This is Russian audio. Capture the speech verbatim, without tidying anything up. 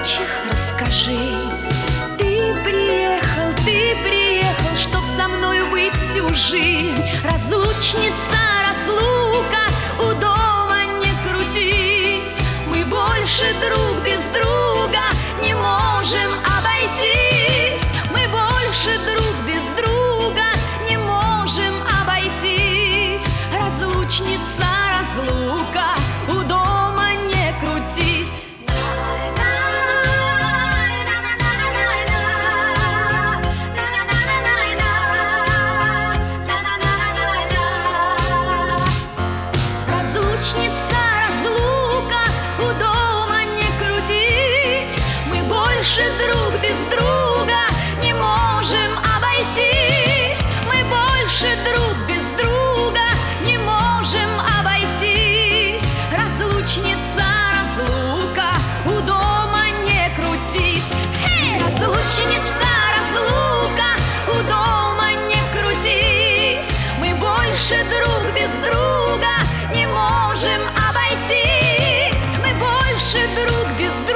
прочих расскажи. Ты приехал, ты приехал, чтоб со мною быть всю жизнь. Разлучница, разлука, у дома не крутись. Мы больше друг без друга не можем обойтись. Мы больше друг без друга не можем обойтись. Разлучница, разлука, у дома не крутись. Разлучница, разлука, у дома не крутись. Мы больше друг без друга не можем обойтись. Мы больше друг без друга не можем обойтись. Разлучница, разлука, у дома не крутись. Эй! Разлучница, разлука, у дома не крутись. Мы больше друг без друга не можем обойтись. Мы больше друг без друга